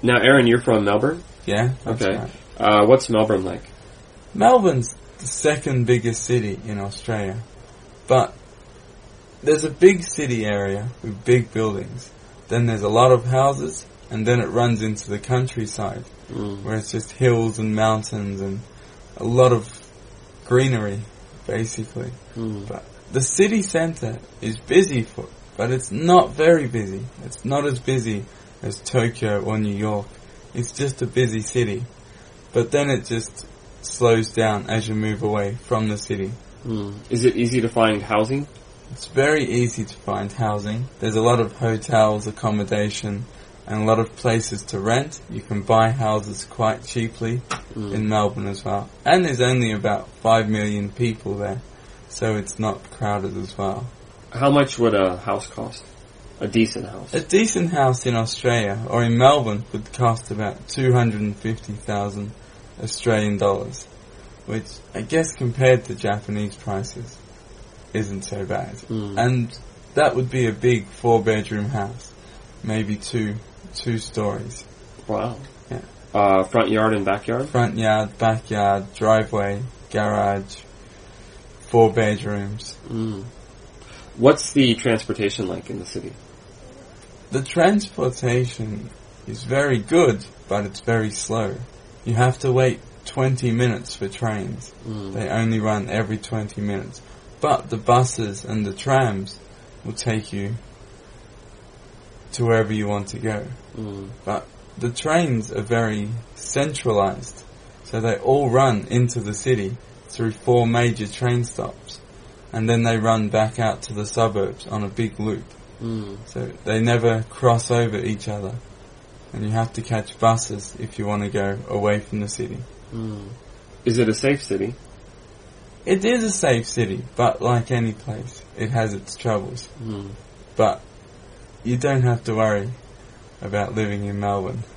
Now, Aaron, you're from Melbourne? Yeah, that's Okay. right. What's Melbourne like? Melbourne's the second biggest city in Australia, but there's a big city area with big buildings. Then there's a lot of houses, and then it runs into the countryside, where it's just hills and mountains and a lot of greenery, basically. But the city centre is busy, but it's not very busy. It's not as busy as Tokyo or New York. It's just a busy city. But then it just slows down as you move away from the city. Is it easy to find housing? It's very easy to find housing. There's a lot of hotels, accommodation, and a lot of places to rent. You can buy houses quite cheaply in Melbourne as well. And there's only about 5 million people there, so it's not crowded as well. How much would a house cost? A decent house? A decent house in Australia, or in Melbourne, would cost about 250,000 Australian dollars, which I guess compared to Japanese prices isn't so bad. And that would be a big 4-bedroom house, maybe two stories. Wow. Yeah. Front yard and backyard? Front yard, backyard, driveway, garage, 4 bedrooms. What's the transportation like in the city? The transportation is very good, but it's very slow. You have to wait 20 minutes for trains. They only run every 20 minutes. But the buses and the trams will take you to wherever you want to go. But the trains are very centralized, so they all run into the city through 4 major train stops, and then they run back out to the suburbs on a big loop. So they never cross over each other, and you have to catch buses if you want to go away from the city. Is it a safe city? It is a safe city, but like any place, it has its troubles. But you don't have to worry about living in Melbourne.